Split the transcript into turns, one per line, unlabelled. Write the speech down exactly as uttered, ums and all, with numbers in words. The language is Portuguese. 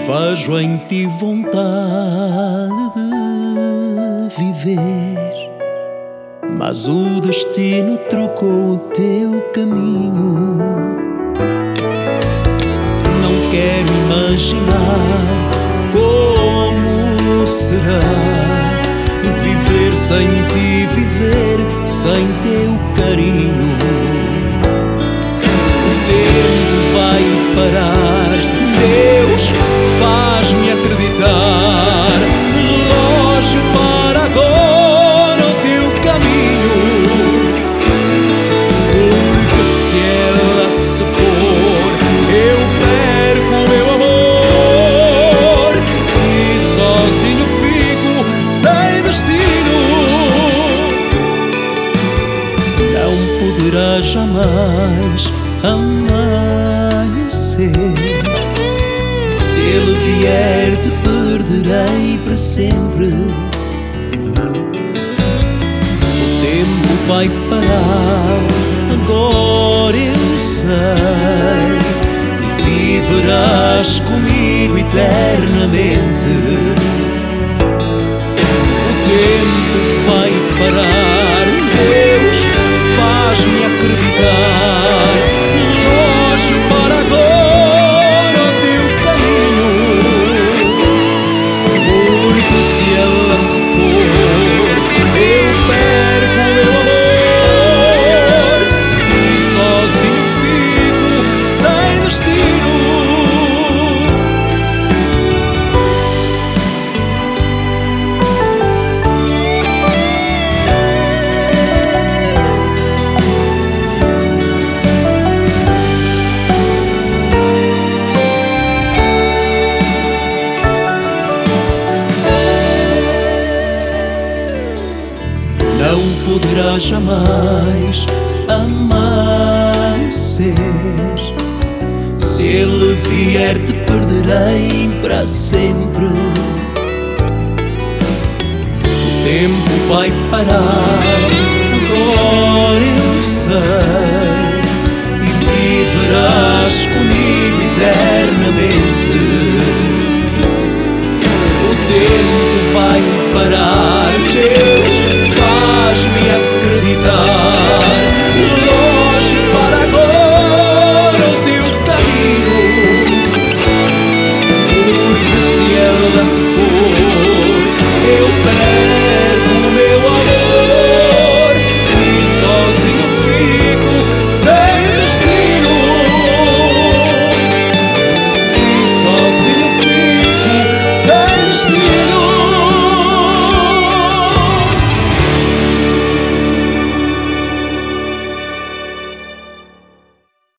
Vejo em ti vontade de viver, mas o destino trocou o teu caminho. Não quero imaginar como será viver sem ti, viver sem teu carinho. O tempo vai parar, Deus faz-me acreditar. Relógio para agora o teu caminho, porque se ela se for, eu perco o meu amor e sozinho fico sem destino. Não poderá jamais amanhecer. Se ele vier, te perderei para sempre. O tempo vai parar, agora eu sei, e viverás comigo eternamente. O tempo vai parar, Deus faz-me acreditar. Relógio para agora o teu caminho, porque se ela se for, eu perco o meu amor e sozinho fico sem destino. Não poderá jamais amanhecer. Se ele vier, te perderei para sempre. O tempo vai parar,